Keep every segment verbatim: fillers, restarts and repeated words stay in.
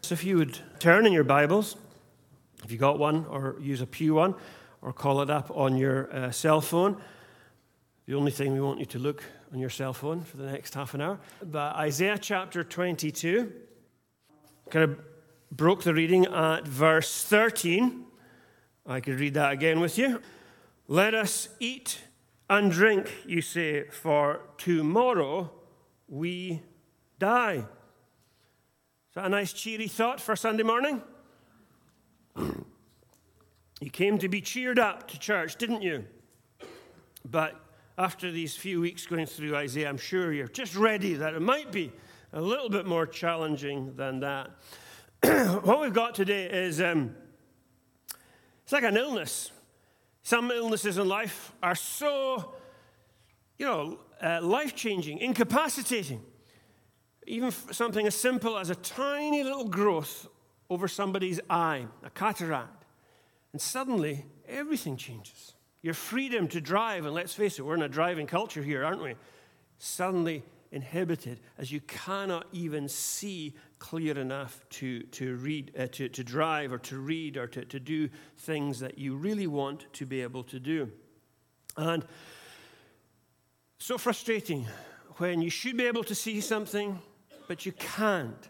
So if you would turn in your Bibles, if you got one, or use a pew one, or call it up on your uh, cell phone. The only thing we want you to look on your cell phone for the next half an hour. But Isaiah chapter twenty-two, kind of broke the reading at verse thirteen. I could read that again with you. Let us eat and drink, you say, for tomorrow we die. Is that a nice cheery thought for Sunday morning? You came to be cheered up to church, didn't you? But after these few weeks going through Isaiah, I'm sure you're just ready that it might be a little bit more challenging than that. What we've got today is, um, it's like an illness. Some illnesses in life are so, you know, uh, life-changing, incapacitating. Even something as simple as a tiny little growth over somebody's eye, a cataract. And suddenly, everything changes. Your freedom to drive, and let's face it, we're in a driving culture here, aren't we? Suddenly inhibited as you cannot even see clear enough to, to read, uh, to, to drive or to read or to, to do things that you really want to be able to do. And so frustrating when you should be able to see something, but you can't.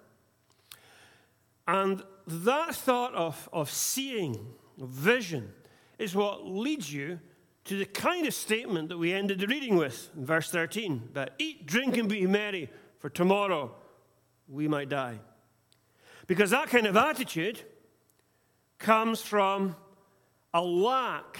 And that thought of, of seeing, of vision, is what leads you to the kind of statement that we ended the reading with in verse thirteen, that eat, drink, and be merry, for tomorrow we might die. Because that kind of attitude comes from a lack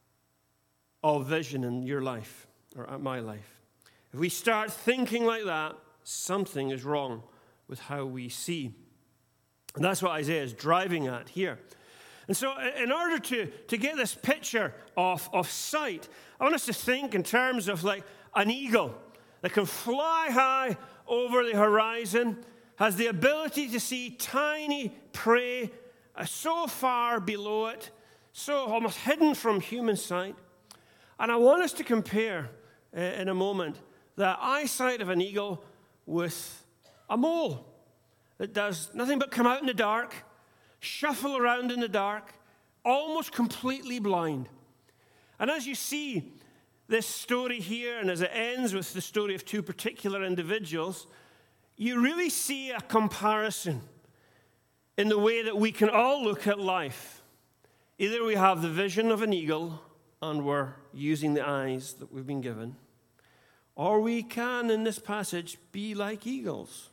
of vision in your life, or in my life. If we start thinking like that, something is wrong with how we see. And that's what Isaiah is driving at here. And so in order to, to get this picture of, of sight, I want us to think in terms of like an eagle that can fly high over the horizon, has the ability to see tiny prey uh, so far below it, so almost hidden from human sight. And I want us to compare uh, in a moment the eyesight of an eagle with a mole that does nothing but come out in the dark, shuffle around in the dark, almost completely blind. And as you see this story here, and as it ends with the story of two particular individuals, you really see a comparison in the way that we can all look at life. Either we have the vision of an eagle and we're using the eyes that we've been given, or we can, in this passage, be like eagles,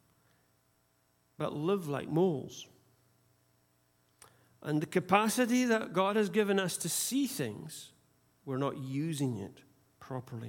but live like moles. And the capacity that God has given us to see things, we're not using it properly.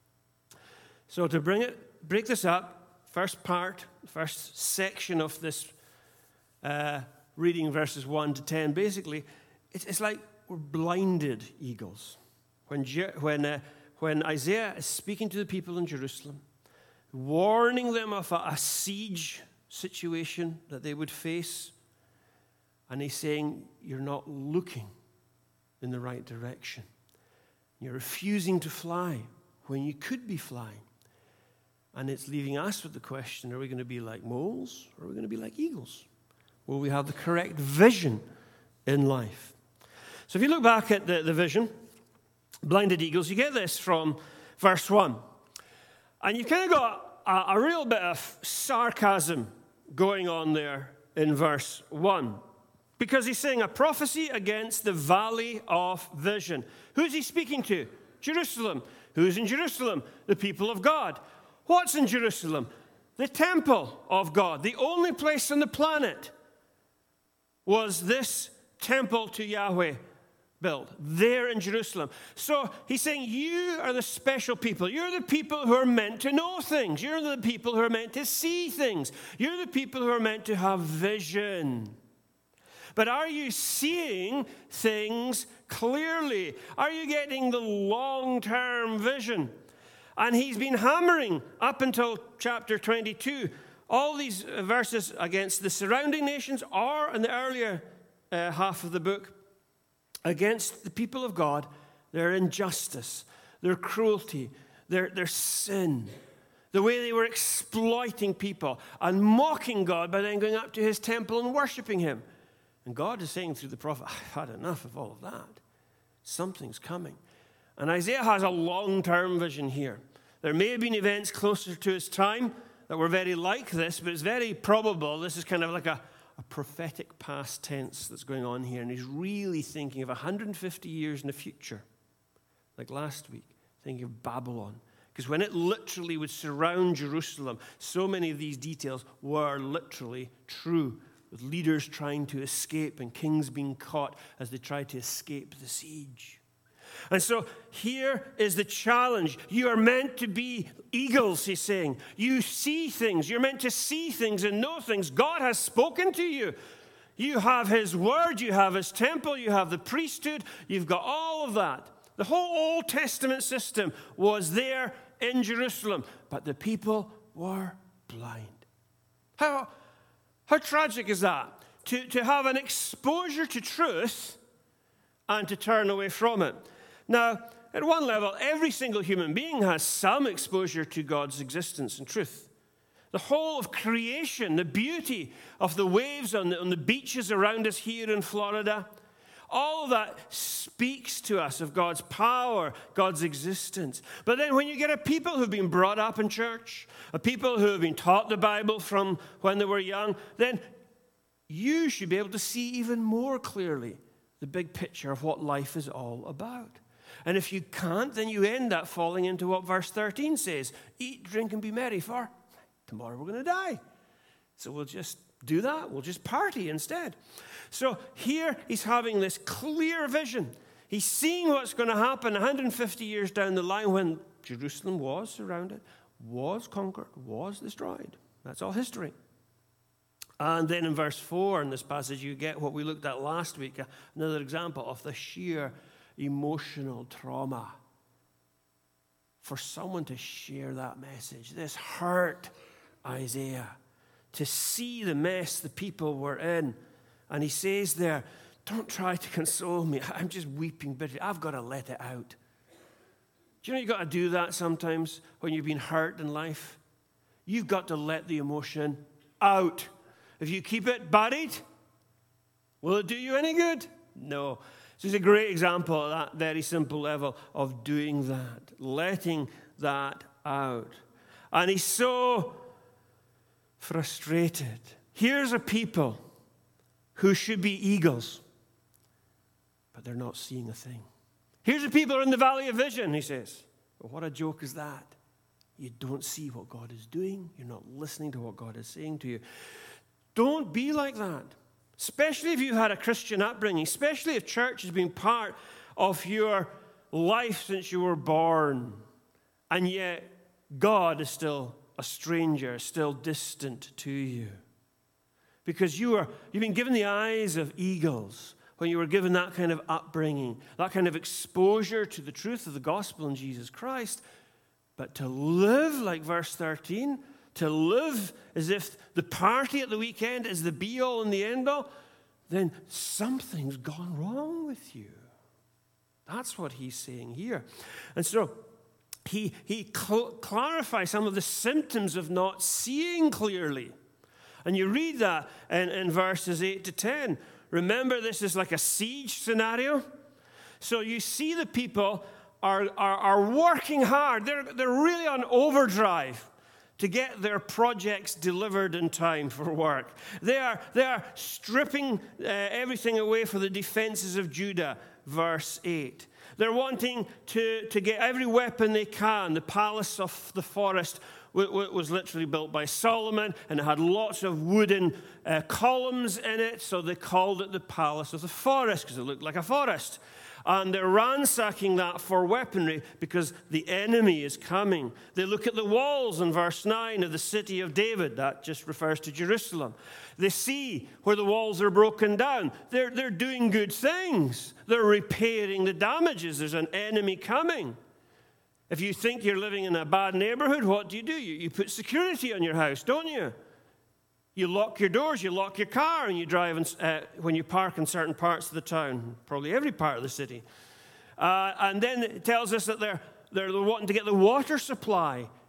So to bring it, break this up, first part, first section of this uh, reading, verses one to ten, basically, it's, it's like we're blinded eagles. When when uh, when Isaiah is speaking to the people in Jerusalem, warning them of a, a siege situation that they would face, and he's saying, you're not looking in the right direction. You're refusing to fly when you could be flying. And it's leaving us with the question, are we going to be like moles or are we going to be like eagles? Will we have the correct vision in life? So if you look back at the, the vision, blinded eagles, you get this from verse one. And you've kind of got a, a real bit of sarcasm going on there in verse one. Because he's saying a prophecy against the valley of vision. Who's he speaking to? Jerusalem. Who's in Jerusalem? The people of God. What's in Jerusalem? The temple of God. The only place on the planet was this temple to Yahweh built there in Jerusalem. So he's saying you are the special people. You're the people who are meant to know things. You're the people who are meant to see things. You're the people who are meant to have vision. But are you seeing things clearly? Are you getting the long-term vision? And he's been hammering up until chapter twenty-two all these verses against the surrounding nations, or in the earlier uh, half of the book, against the people of God, their injustice, their cruelty, their, their sin, The way they were exploiting people and mocking God by then going up to his temple and worshiping him. And God is saying through the prophet, I've had enough of all of that. Something's coming. And Isaiah has a long-term vision here. There may have been events closer to his time that were very like this, but it's very probable this is kind of like a, a prophetic past tense that's going on here. And he's really thinking of one hundred fifty years in the future, like last week, thinking of Babylon. Because when it literally would surround Jerusalem, so many of these details were literally true, with leaders trying to escape and kings being caught as they tried to escape the siege. And so here is the challenge. You are meant to be eagles, he's saying. You see things. You're meant to see things and know things. God has spoken to you. You have his word. You have his temple. You have the priesthood. You've got all of that. The whole Old Testament system was there in Jerusalem, but the people were blind. How, how tragic is that? To, to have an exposure to truth and to turn away from it. Now, at one level, every single human being has some exposure to God's existence and truth. The whole of creation, the beauty of the waves on the, on the beaches around us here in Florida, all of that speaks to us of God's power, God's existence. But then when you get a people who've been brought up in church, a people who have been taught the Bible from when they were young, then you should be able to see even more clearly the big picture of what life is all about. And if you can't, then you end up falling into what verse thirteen says. Eat, drink, and be merry, for tomorrow we're going to die. So we'll just do that. We'll just party instead. So here he's having this clear vision. He's seeing what's going to happen one hundred fifty years down the line when Jerusalem was surrounded, was conquered, was destroyed. That's all history. And then in verse four in this passage, you get what we looked at last week, another example of the sheer emotional trauma. For someone to share that message, this hurt Isaiah, to see the mess the people were in. And he says there, don't try to console me. I'm just weeping bitterly. I've got to let it out. Do you know you've got to do that sometimes when you've been hurt in life? You've got to let the emotion out. If you keep it buried, will it do you any good? No. This is a great example of that very simple level of doing that, letting that out. And he's so frustrated. Here's a people who should be eagles, but they're not seeing a thing. Here's the people who are in the valley of vision, he says. Well, what a joke is that? You don't see what God is doing. You're not listening to what God is saying to you. Don't be like that. Especially if you had a Christian upbringing, especially if church has been part of your life since you were born, and yet God is still a stranger, still distant to you. Because you are, you've been given the eyes of eagles when you were given that kind of upbringing, that kind of exposure to the truth of the gospel in Jesus Christ. But to live like verse thirteen, to live as if the party at the weekend is the be-all and the end-all, then something's gone wrong with you. That's what he's saying here. And so he, he cl- clarifies some of the symptoms of not seeing clearly. And you read that in, in verses eight to ten. Remember, this is like a siege scenario. So you see the people are, are, are working hard. They're, they're really on overdrive to get their projects delivered in time for work. They are, they are stripping uh, everything away for the defenses of Judah, verse eight. They're wanting to, to get every weapon they can. The palace of the forest was literally built by Solomon, and it had lots of wooden uh, columns in it, so they called it the palace of the forest, because it looked like a forest. And they're ransacking that for weaponry because the enemy is coming. They look at the walls in verse nine of the city of David. That just refers to Jerusalem. They see where the walls are broken down. They're, they're doing good things. They're repairing the damages. There's an enemy coming. If you think you're living in a bad neighborhood, what do you do? You, you put security on your house, don't you? You lock your doors, you lock your car, and you drive in, uh, when you park in certain parts of the town, probably every part of the city. Uh, and then it tells us that they're, they're wanting to get the water supply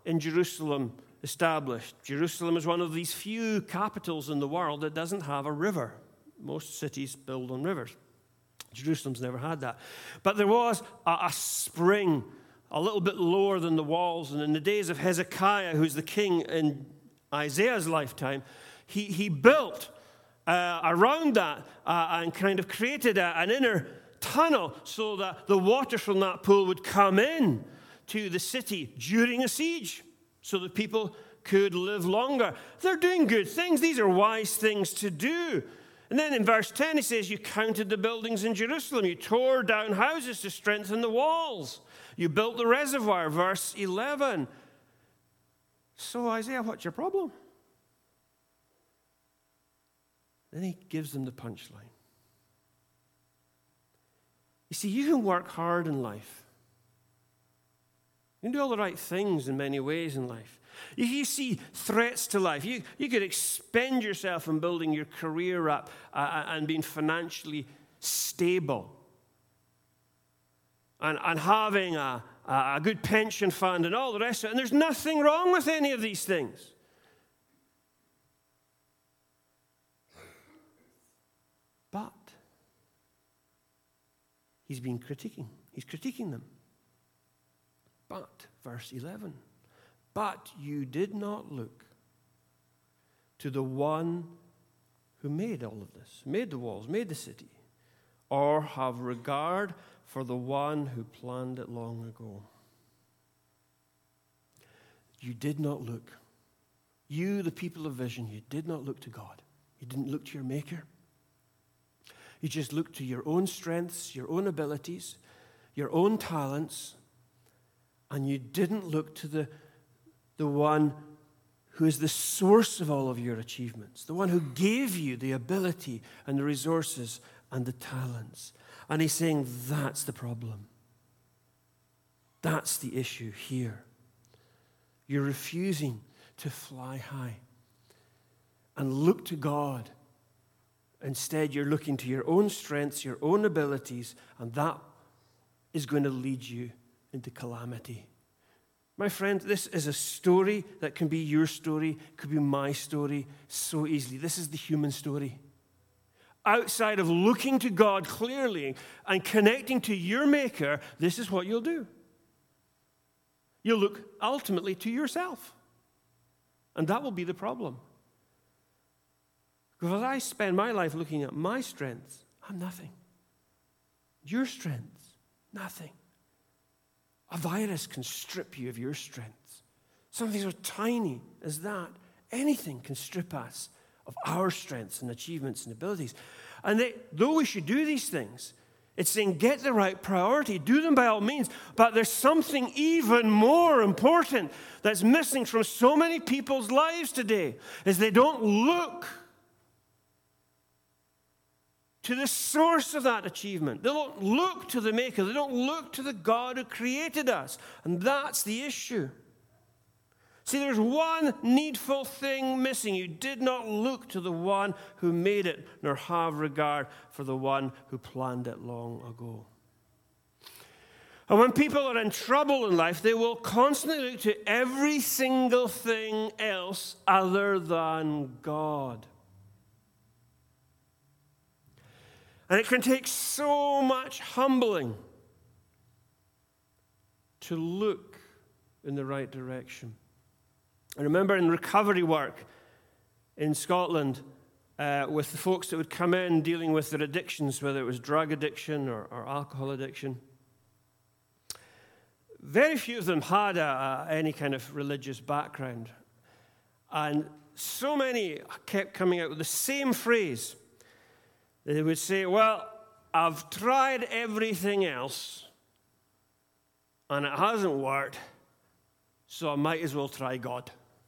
in Jerusalem established. Jerusalem is one of these few capitals in the world that doesn't have a river. Most cities build on rivers. Jerusalem's never had that. But there was a, a spring a little bit lower than the walls. And in the days of Hezekiah, who's the king in Isaiah's lifetime, he, he built uh, around that uh, and kind of created a, an inner tunnel so that the water from that pool would come in to the city during a siege so that people could live longer. They're doing good things. These are wise things to do. And then in verse ten, he says, you counted the buildings in Jerusalem. You tore down houses to strengthen the walls. You built the reservoir, verse eleven. So, Isaiah, what's your problem? Then he gives them the punchline. You see, you can work hard in life. You can do all the right things in many ways in life. If you see threats to life, you, you could expend yourself in building your career up uh, and being financially stable and, and having a, a good pension fund and all the rest of it. And there's nothing wrong with any of these things. But he's been critiquing. He's critiquing them. But, verse eleven, but you did not look to the one who made all of this, made the walls, made the city, or have regard for the one who planned it long ago. You did not look. You, the people of vision, you did not look to God. You didn't look to your Maker. You just looked to your own strengths, your own abilities, your own talents, and you didn't look to the, the one who is the source of all of your achievements, the one who gave you the ability and the resources and the talents. And he's saying that's the problem. That's the issue here. You're refusing to fly high and look to God. Instead, you're looking to your own strengths, your own abilities, and that is going to lead you into calamity. My friend, this is a story that can be your story, could be my story so easily. This is the human story. Outside of looking to God clearly and connecting to your Maker, this is what you'll do. You'll look ultimately to yourself. And that will be the problem. Because I spend my life looking at my strengths, I'm nothing. Your strengths, nothing. A virus can strip you of your strengths. Something so tiny as that. Anything can strip us of our strengths and achievements and abilities. And they, though we should do these things, it's saying get the right priority, do them by all means, but there's something even more important that's missing from so many people's lives today, is they don't look to the source of that achievement. They don't look to the Maker. They don't look to the God who created us. And that's the issue. See, there's one needful thing missing. You did not look to the one who made it, nor have regard for the one who planned it long ago. And when people are in trouble in life, they will constantly look to every single thing else other than God. And it can take so much humbling to look in the right direction. I remember in recovery work in Scotland uh, with the folks that would come in dealing with their addictions, whether it was drug addiction or, or alcohol addiction. Very few of them had a, a, any kind of religious background. And so many kept coming out with the same phrase. They would say, well, I've tried everything else, and it hasn't worked, so I might as well try God.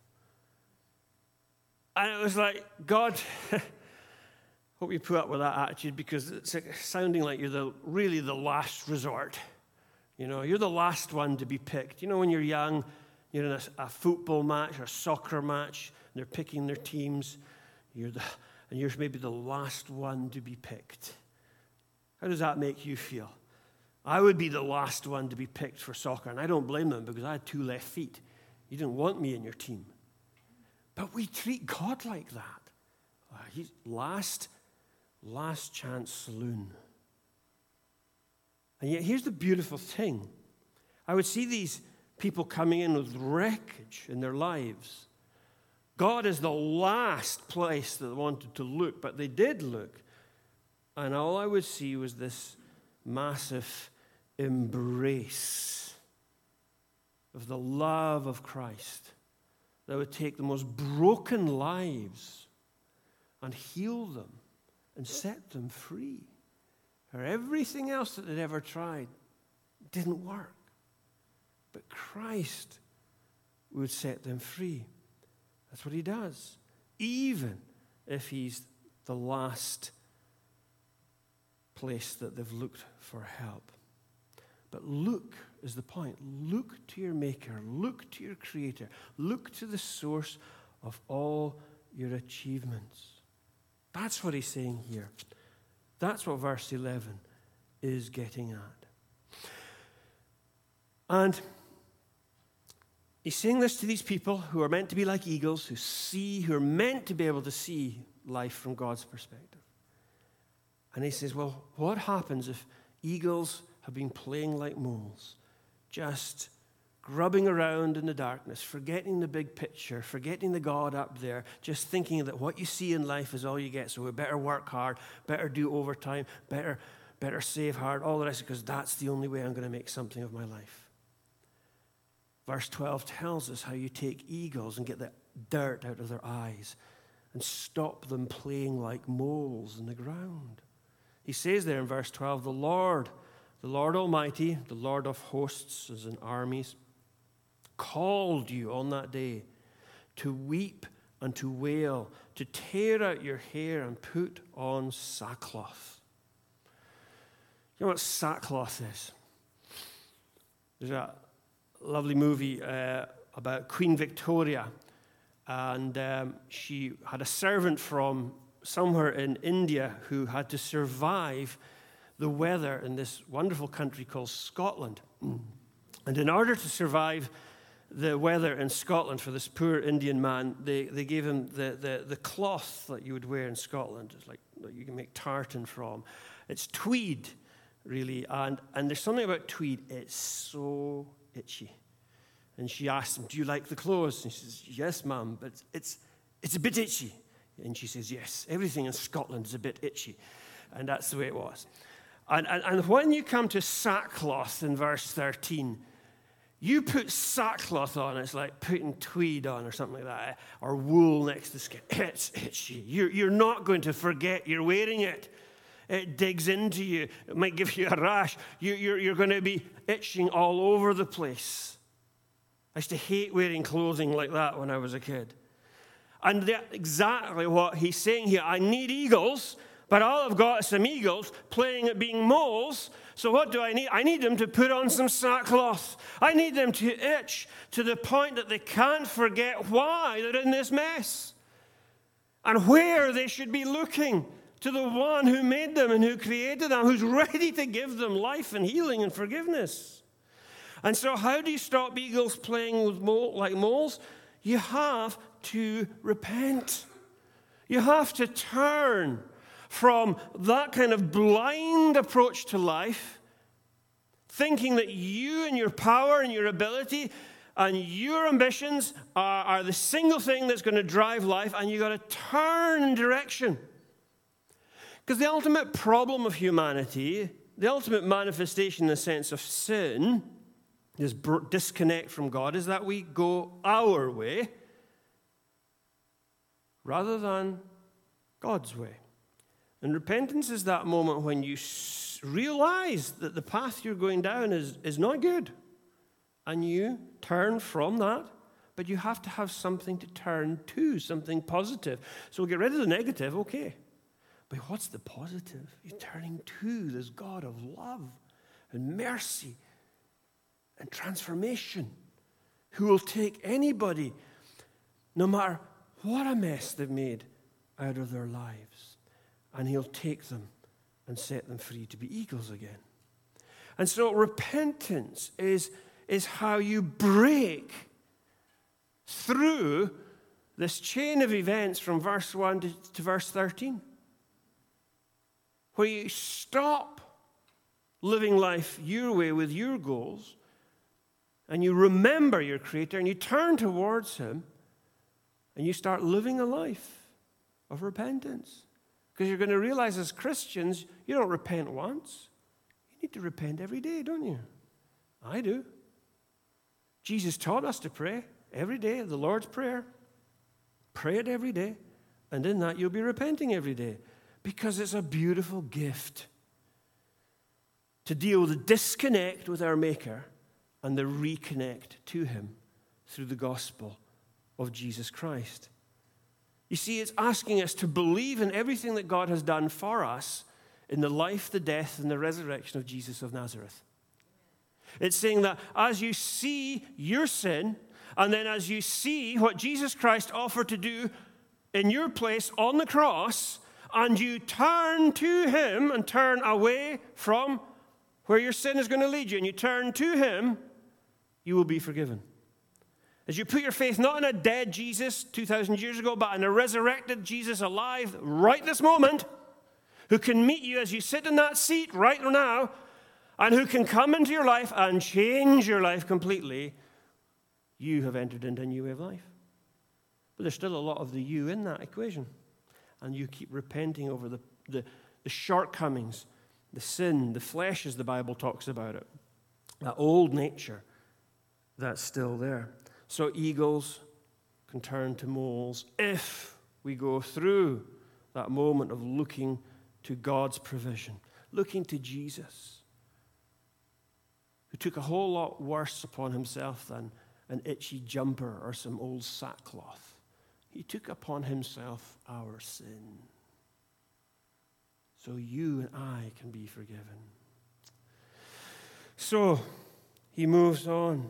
And it was like, God, hope you put up with that attitude, because it's sounding like you're the, really the last resort. You know, you're the last one to be picked. You know, when you're young, you're in a, a football match or a soccer match, and they're picking their teams. You're the... And you're maybe the last one to be picked. How does that make you feel? I would be the last one to be picked for soccer, and I don't blame them because I had two left feet. You didn't want me in your team. But we treat God like that. Uh, he's last, last chance saloon. And yet here's the beautiful thing. I would see these people coming in with wreckage in their lives. God is the last place that they wanted to look, but they did look. And all I would see was this massive embrace of the love of Christ that would take the most broken lives and heal them and set them free. Or everything else that they'd ever tried didn't work. But Christ would set them free. That's what he does. Even if he's the last place that they've looked for help. But look is the point. Look to your Maker. Look to your Creator. Look to the source of all your achievements. That's what he's saying here. That's what verse eleven is getting at. And he's saying this to these people who are meant to be like eagles, who see, who are meant to be able to see life from God's perspective. And he says, well, what happens if eagles have been playing like moles, just grubbing around in the darkness, forgetting the big picture, forgetting the God up there, just thinking that what you see in life is all you get, so we better work hard, better do overtime, better, better save hard, all the rest, because that's the only way I'm going to make something of my life. Verse twelve tells us how you take eagles and get the dirt out of their eyes and stop them playing like moles in the ground. He says there in verse twelve, the Lord, the Lord Almighty, the Lord of hosts, as in armies, called you on that day to weep and to wail, to tear out your hair and put on sackcloth. You know what sackcloth is? There's a lovely movie uh, about Queen Victoria, and um, she had a servant from somewhere in India who had to survive the weather in this wonderful country called Scotland. And in order to survive the weather in Scotland for this poor Indian man, they, they gave him the, the, the cloth that you would wear in Scotland. It's like that you can make tartan from. It's tweed, really. And, and there's something about tweed. It's so itchy. And she asked him, do you like the clothes? And he says, yes, ma'am, but it's, it's a bit itchy. And she says, yes, everything in Scotland is a bit itchy. And that's the way it was. And, and, and when you come to sackcloth in verse thirteen, you put sackcloth on, it's like putting tweed on or something like that, or wool next to the skin. It's itchy. You're, you're not going to forget you're wearing it. It digs into you. It might give you a rash. You, you're, you're going to be itching all over the place. I used to hate wearing clothing like that when I was a kid. And that's exactly what he's saying here. I need eagles, but all I've got is some eagles playing at being moles. So what do I need? I need them to put on some sackcloth. I need them to itch to the point that they can't forget why they're in this mess and where they should be looking to the one who made them and who created them, who's ready to give them life and healing and forgiveness. And so how do you stop eagles playing with mole, like moles? You have to repent. You have to turn from that kind of blind approach to life, thinking that you and your power and your ability and your ambitions are, are the single thing that's going to drive life, and you've got to turn in direction. Because the ultimate problem of humanity, the ultimate manifestation in the sense of sin, this disconnect from God, is that we go our way rather than God's way. And repentance is that moment when you realize that the path you're going down is, is not good. And you turn from that, but you have to have something to turn to, something positive. So we'll get rid of the negative, okay. But what's the positive? You're turning to this God of love and mercy and transformation, who will take anybody, no matter what a mess they've made, out of their lives. And he'll take them and set them free to be eagles again. And so repentance is, is how you break through this chain of events from verse one to, to verse thirteen, where you stop living life your way with your goals, and you remember your Creator, and you turn towards Him, and you start living a life of repentance. Because you're going to realize as Christians, you don't repent once. You need to repent every day, don't you? I do. Jesus taught us to pray every day, the Lord's Prayer. Pray it every day, and in that you'll be repenting every day, because it's a beautiful gift to deal with the disconnect with our Maker and the reconnect to Him through the gospel of Jesus Christ. You see, it's asking us to believe in everything that God has done for us in the life, the death, and the resurrection of Jesus of Nazareth. It's saying that as you see your sin, and then as you see what Jesus Christ offered to do in your place on the cross, and you turn to Him and turn away from where your sin is going to lead you, and you turn to Him, you will be forgiven. As you put your faith not in a dead Jesus two thousand years ago, but in a resurrected Jesus alive right this moment, who can meet you as you sit in that seat right now, and who can come into your life and change your life completely, you have entered into a new way of life. But there's still a lot of the you in that equation. And you keep repenting over the, the, the shortcomings, the sin, the flesh, as the Bible talks about it, that old nature that's still there. So eagles can turn to moles if we go through that moment of looking to God's provision, looking to Jesus, who took a whole lot worse upon Himself than an itchy jumper or some old sackcloth. He took upon Himself our sin, so you and I can be forgiven. So He moves on.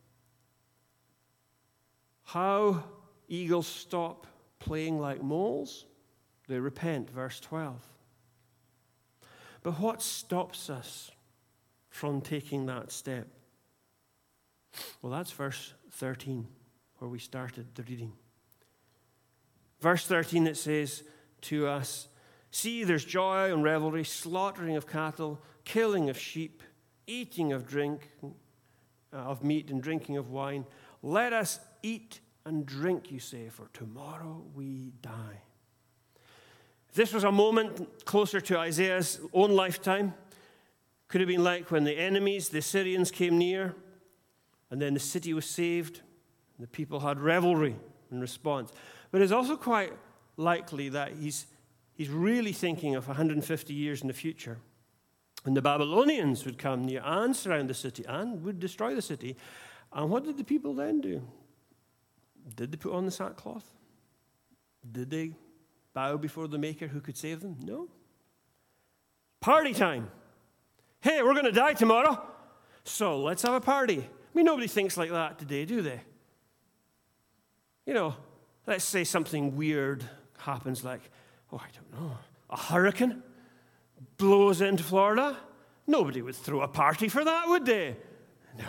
How eagles stop playing like moles? They repent, verse twelve. But what stops us from taking that step? Well, that's verse thirteen, where we started the reading. Verse thirteen, it says to us, "See, there's joy and revelry, slaughtering of cattle, killing of sheep, eating of drink, uh, of meat and drinking of wine. Let us eat and drink, you say, for tomorrow we die." If this was a moment closer to Isaiah's own lifetime, could have been like when the enemies, the Assyrians, came near, and then the city was saved, and the people had revelry in response. But it's also quite likely that he's, he's really thinking of one hundred fifty years in the future, when the Babylonians would come near and surround the city and would destroy the city. And what did the people then do? Did they put on the sackcloth? Did they bow before the Maker who could save them? No. Party time. Hey, we're going to die tomorrow, so let's have a party. I mean, nobody thinks like that today, do they? You know, let's say something weird happens, like, oh, I don't know, a hurricane blows into Florida. Nobody would throw a party for that, would they? No.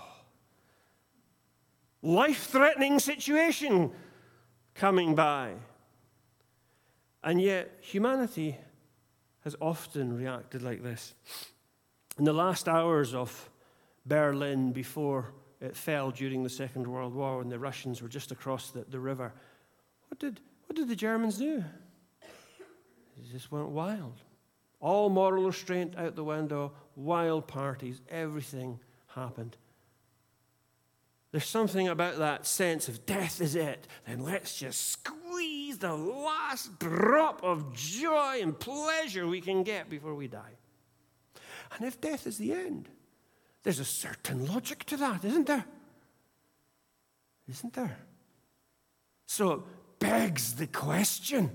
Life-threatening situation coming by. And yet, humanity has often reacted like this. In the last hours of Berlin before it fell during the Second World War, when the Russians were just across the, the river, what did, what did the Germans do? They just went wild. All moral restraint out the window, wild parties, everything happened. There's something about that sense of death is it. Then let's just squeeze the last drop of joy and pleasure we can get before we die. And if death is the end, there's a certain logic to that, isn't there? Isn't there? So it begs the question,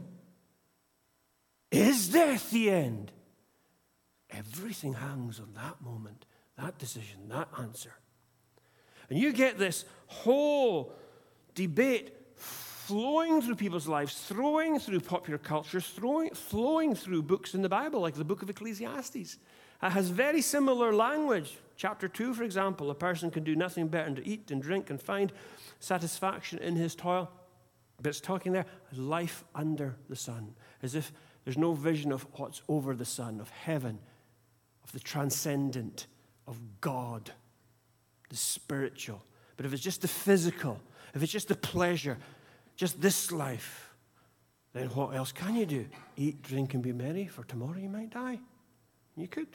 is death the end? Everything hangs on that moment, that decision, that answer. And you get this whole debate flowing through people's lives, flowing through popular culture, flowing, flowing through books in the Bible, like the book of Ecclesiastes. It has very similar language, Chapter two, for example, a person can do nothing better than to eat and drink and find satisfaction in his toil. But it's talking there, life under the sun, as if there's no vision of what's over the sun, of heaven, of the transcendent, of God, the spiritual. But if it's just the physical, if it's just the pleasure, just this life, then what else can you do? Eat, drink, and be merry, for tomorrow you might die. You could.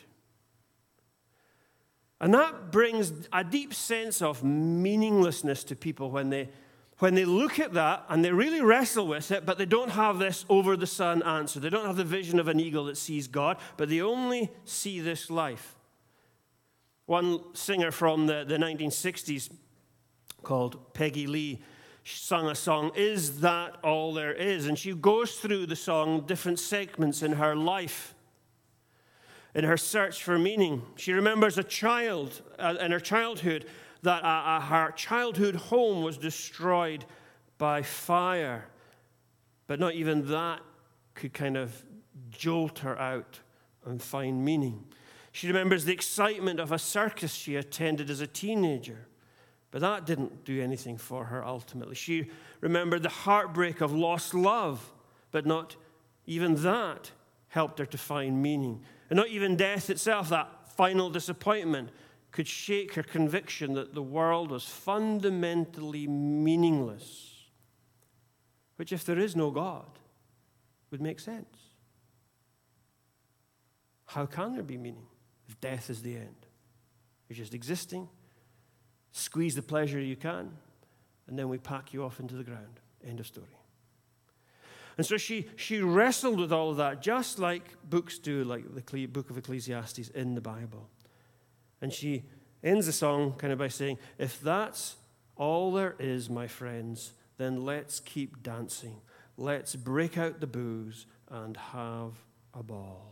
And that brings a deep sense of meaninglessness to people when they, when they look at that and they really wrestle with it, but they don't have this over-the-sun answer. They don't have the vision of an eagle that sees God, but they only see this life. One singer from the, the nineteen sixties called Peggy Lee sung a song, "Is That All There Is?" And she goes through the song, different segments in her life, in her search for meaning. She remembers a child uh, in her childhood, that uh, uh, her childhood home was destroyed by fire. But not even that could kind of jolt her out and find meaning. She remembers the excitement of a circus she attended as a teenager. But that didn't do anything for her ultimately. She remembered the heartbreak of lost love, but not even that helped her to find meaning. And not even death itself, that final disappointment, could shake her conviction that the world was fundamentally meaningless, which, if there is no God, would make sense. How can there be meaning if death is the end? You're just existing, squeeze the pleasure you can, and then we pack you off into the ground. End of story. And so she, she wrestled with all of that, just like books do, like the book of Ecclesiastes in the Bible. And she ends the song kind of by saying, if that's all there is, my friends, then let's keep dancing. Let's break out the booze and have a ball.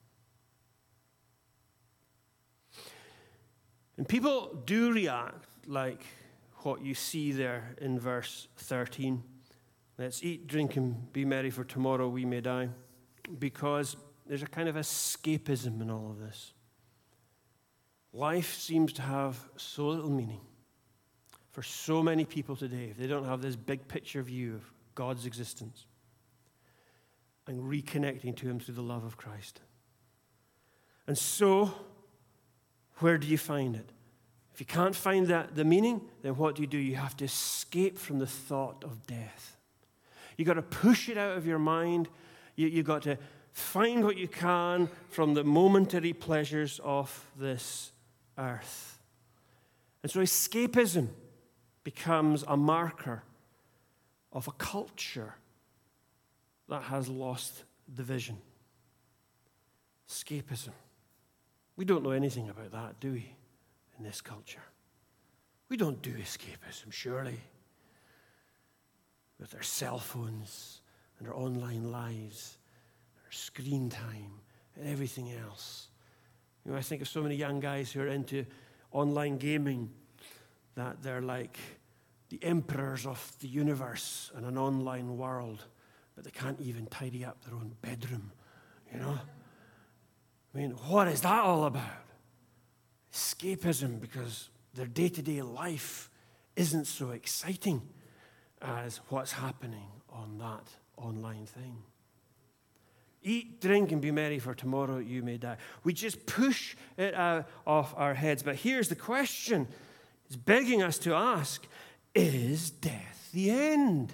And people do react like what you see there in verse thirteen. Let's eat, drink, and be merry, for tomorrow we may die. Because there's a kind of escapism in all of this. Life seems to have so little meaning for so many people today if they don't have this big picture view of God's existence and reconnecting to Him through the love of Christ. And so, where do you find it? If you can't find that, the meaning, then what do you do? You have to escape from the thought of death. You've got to push it out of your mind. You, you've got to find what you can from the momentary pleasures of this earth. And so escapism becomes a marker of a culture that has lost the vision. Escapism. We don't know anything about that, do we, in this culture? We don't do escapism, surely. With their cell phones and their online lives, their screen time, and everything else. You know, I think of so many young guys who are into online gaming that they're like the emperors of the universe in an online world, but they can't even tidy up their own bedroom, you know? I mean, what is that all about? Escapism, because their day-to-day life isn't so exciting as what's happening on that online thing. Eat, drink, and be merry, for tomorrow you may die. We just push it out of our heads. But here's the question. It's begging us to ask, is death the end?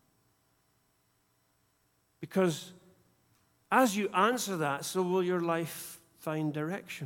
Because as you answer that, so will your life find direction.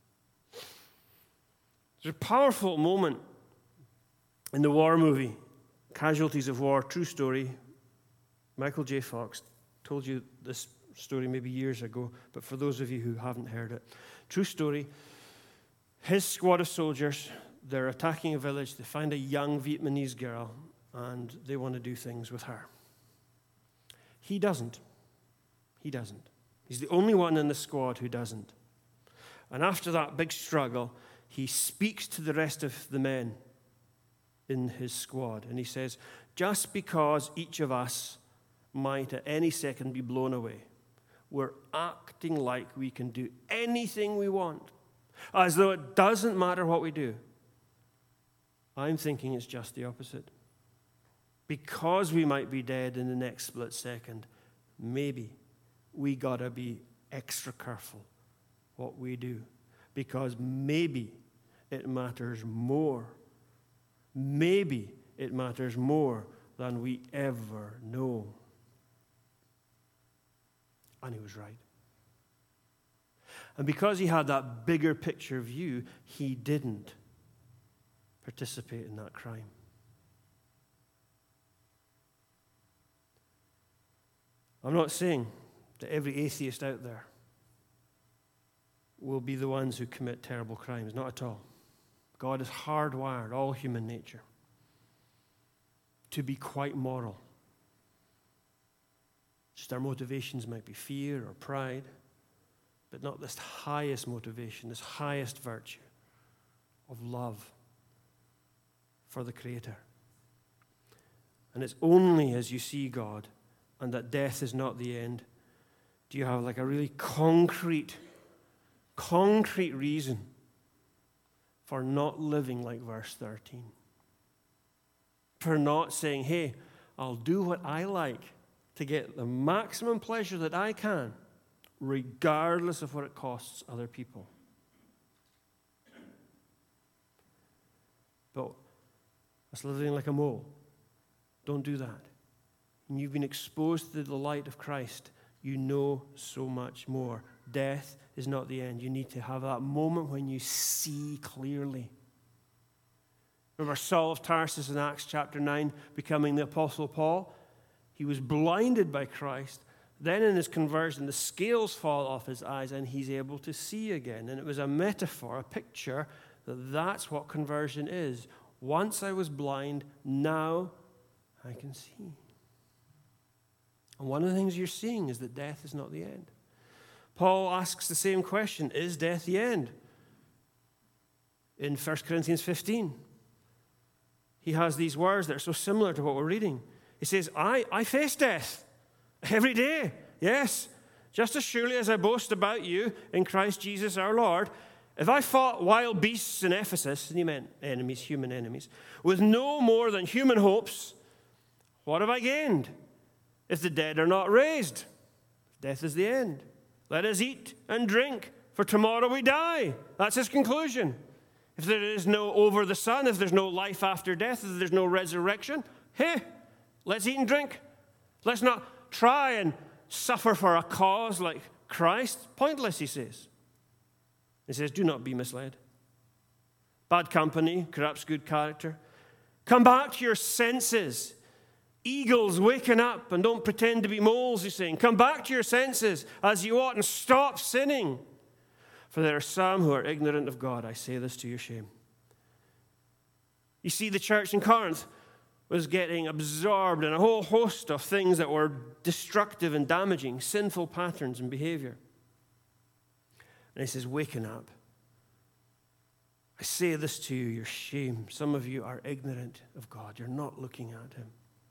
There's a powerful moment in the war movie, Casualties of War, true story. Michael J. Fox told you this story maybe years ago, but for those of you who haven't heard it, true story. His squad of soldiers, they're attacking a village. They find a young Vietnamese girl, and they want to do things with her. He doesn't. He doesn't. He's the only one in the squad who doesn't. And after that big struggle, he speaks to the rest of the men in his squad. And he says, just because each of us might at any second be blown away, we're acting like we can do anything we want. as though it doesn't matter what we do. I'm thinking it's just the opposite. Because we might be dead in the next split second, maybe we got to be extra careful what we do. Because maybe it matters more. Maybe it matters more than we ever know. And he was right. And because he had that bigger picture view, he didn't participate in that crime. I'm not saying that every atheist out there will be the ones who commit terrible crimes. Not at all. God has hardwired all human nature to be quite moral. Just our motivations might be fear or pride, but not this highest motivation, this highest virtue of love for the Creator. And it's only as you see God and that death is not the end do you have like a really concrete concrete reason for not living like verse thirteen. For not saying, hey, I'll do what I like to get the maximum pleasure that I can, regardless of what it costs other people. But that's living like a mole. Don't do that. When you've been exposed to the light of Christ, you know so much more. Death is not the end. You need to have that moment when you see clearly. Remember Saul of Tarsus in Acts chapter nine becoming the Apostle Paul? He was blinded by Christ. Then in his conversion, the scales fall off his eyes and he's able to see again. And it was a metaphor, a picture, that that's what conversion is. Once I was blind, now I can see. And one of the things you're seeing is that death is not the end. Paul asks the same question, is death the end? In First Corinthians fifteen, he has these words that are so similar to what we're reading. He says, I, I face death every day, yes, just as surely as I boast about you in Christ Jesus our Lord. If I fought wild beasts in Ephesus, and he meant enemies, human enemies, with no more than human hopes, what have I gained? If the dead are not raised, death is the end. Let us eat and drink, for tomorrow we die. That's his conclusion. If there is no over the sun, if there's no life after death, if there's no resurrection, hey, let's eat and drink. Let's not try and suffer for a cause like Christ. Pointless, he says. He says, do not be misled. Bad company corrupts good character. Come back to your senses. Eagles, waken up and don't pretend to be moles, he's saying. Come back to your senses as you ought and stop sinning. For there are some who are ignorant of God. I say this to your shame. You see, the church in Corinth was getting absorbed in a whole host of things that were destructive and damaging, sinful patterns and behavior. And he says, waken up. I say this to you, your shame. Some of you are ignorant of God. You're not looking at him.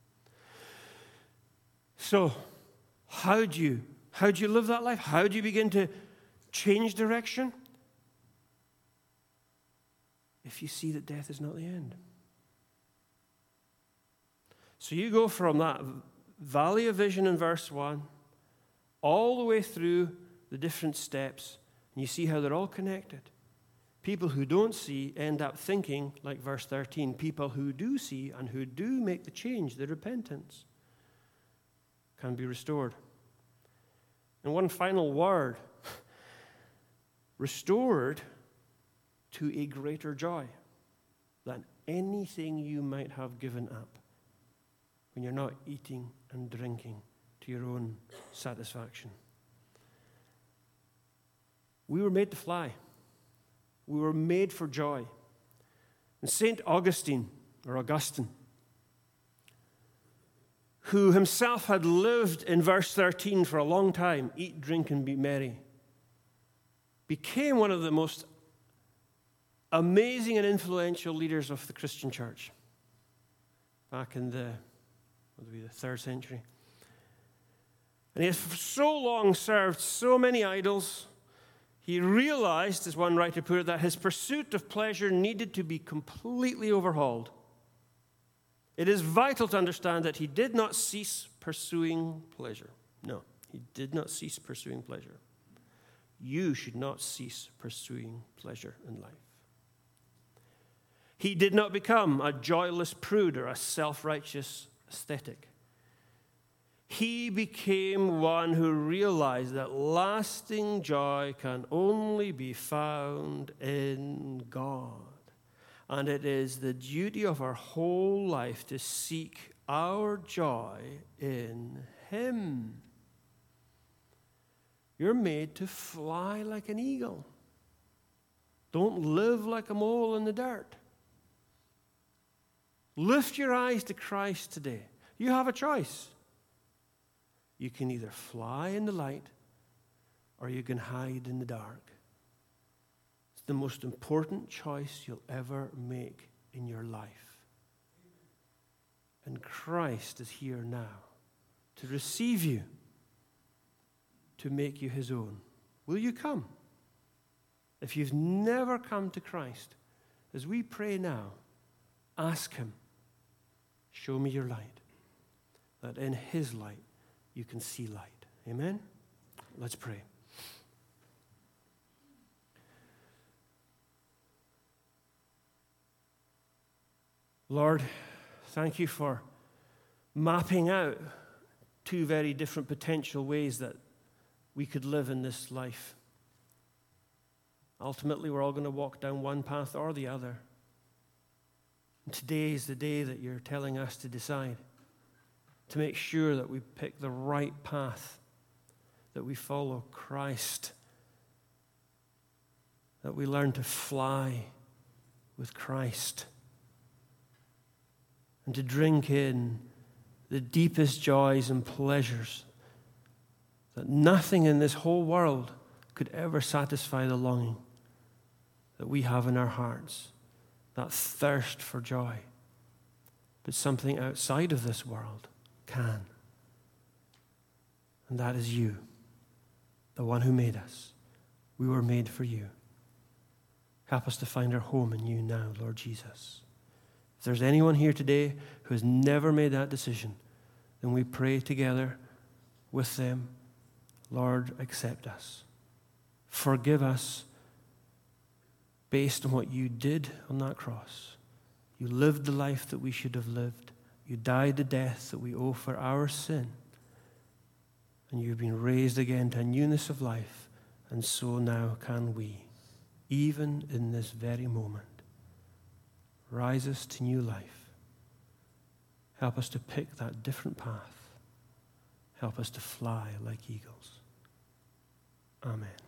So, how do you, how do you live that life? How do you begin to change direction? If you see that death is not the end. So you go from that valley of vision in verse one all the way through the different steps, and you see how they're all connected. People who don't see end up thinking, like verse thirteen, people who do see and who do make the change, the repentance, can be restored. And one final word, restored to a greater joy than anything you might have given up when you're not eating and drinking to your own satisfaction. We were made to fly. We were made for joy. And Saint Augustine, or Augustine, who himself had lived in verse thirteen for a long time, eat, drink, and be merry, became one of the most amazing and influential leaders of the Christian church back in the, what would be the third century. And he has for so long served so many idols. He realized, as one writer put it, that his pursuit of pleasure needed to be completely overhauled. It is vital to understand that he did not cease pursuing pleasure. No, he did not cease pursuing pleasure. You should not cease pursuing pleasure in life. He did not become a joyless prude or a self-righteous ascetic. He became one who realized that lasting joy can only be found in God. And it is the duty of our whole life to seek our joy in Him. You're made to fly like an eagle. Don't live like a mole in the dirt. Lift your eyes to Christ today. You have a choice. You can either fly in the light or you can hide in the dark. It's the most important choice you'll ever make in your life. And Christ is here now to receive you, to make you His own. Will you come? If you've never come to Christ, as we pray now, ask Him, show me your light, that in His light you can see light. Amen? Let's pray. Lord, thank you for mapping out two very different potential ways that we could live in this life. Ultimately, we're all going to walk down one path or the other. And today is the day that you're telling us to decide, to make sure that we pick the right path, that we follow Christ, that we learn to fly with Christ, and to drink in the deepest joys and pleasures that nothing in this whole world could ever satisfy the longing that we have in our hearts, that thirst for joy. But something outside of this world can. And that is you, the one who made us. We were made for you. Help us to find our home in you now, Lord Jesus. If there's anyone here today who has never made that decision, then we pray together with them, Lord, accept us. Forgive us based on what you did on that cross. You lived the life that we should have lived. You died the death that we owe for our sin. And you've been raised again to a newness of life. And so now can we, even in this very moment. Rise us to new life. Help us to pick that different path. Help us to fly like eagles. Amen.